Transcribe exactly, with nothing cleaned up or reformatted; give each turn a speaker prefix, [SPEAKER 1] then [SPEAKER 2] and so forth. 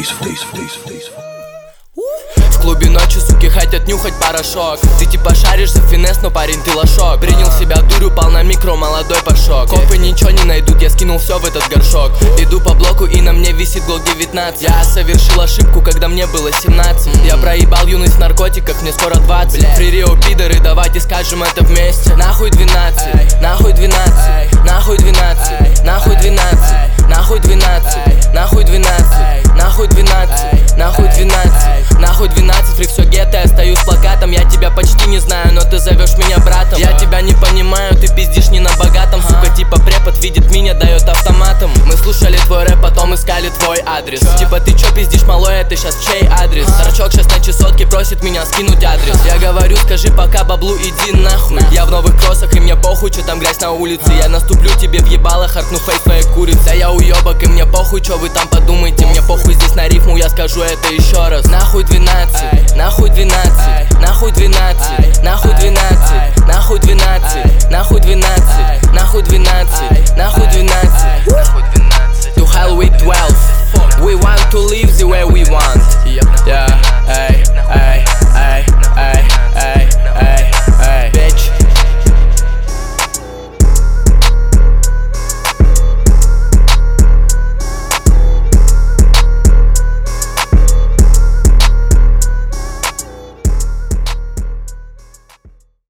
[SPEAKER 1] В клубе ночью суки хотят нюхать порошок. Ты типа шаришь за финес, но парень ты лошок. Принял себя дурью, пал на микро, молодой пошок. Копы ничего не найдут, я скинул все в этот горшок. Иду по блоку и на мне висит глок девятнадцать. Я совершил ошибку, когда мне было семнадцать. Я проебал юность в наркотиках, мне скоро двадцать. Фририо пидоры, давайте скажем это вместе. Нахуй двенадцать, нахуй двенадцать, нахуй двенадцать, нахуй двенадцать, нахуй двенадцать, нахуй двенадцать, нахуй двенадцать, нахуй двенадцать, нахуй двенадцать. Фрик все гетто, я стою с плакатом. Я тебя почти не знаю, но ты зовешь меня братом. Я тебя не понимаю, ты пиздишь не на богатом. Сука, типа препод видит меня, дает автоматом. Мы слушали твой рэп, потом искали твой адрес. Типа ты чё пиздишь, малой, это сейчас чей адрес? Торчок сейчас на чесотке просит меня скинуть адрес. Я говорю, скажи пока баблу, иди нахуй. Я в новых кроссах и мне похуй, чё там грязь на улице. Я наступлю тебе в ебало, харкну фейс твоей курицы. Я уебок и мне похуй, чё вы там подумаете. Мне похуй здесь на рифму, я скажу это еще раз. Нахуй двенадцать, нахуй двенадцать, нахуй двенадцать, нахуй двенадцать,